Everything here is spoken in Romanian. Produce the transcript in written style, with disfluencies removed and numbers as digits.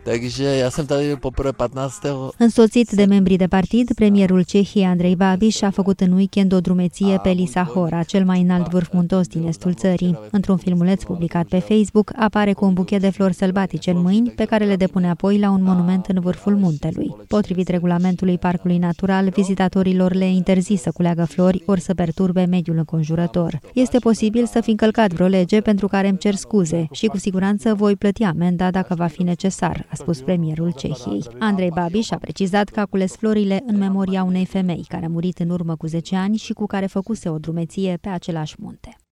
Însoțit de membrii de partid, premierul Cehiei Andrei Babiš a făcut în weekend o drumeție pe Lisa Hora, cel mai înalt vârf muntos din estul țării. Într-un filmuleț publicat pe Facebook, apare cu un buchet de flori sălbatice în mâini, pe care le depune apoi la un monument în vârful muntelui. Potrivit regulamentului Parcului Natural, vizitatorilor le e interzis să culeagă flori ori să perturbe mediul înconjurător. Este posibil să fi încălcat vreo lege pentru care îmi cer scuze și cu siguranță voi plăti amenda dacă va fi necesar, a spus premierul Cehiei. Andrei Babiš a precizat că a cules florile în memoria unei femei care a murit în urmă cu 10 ani și cu care făcuse o drumeție pe același munte.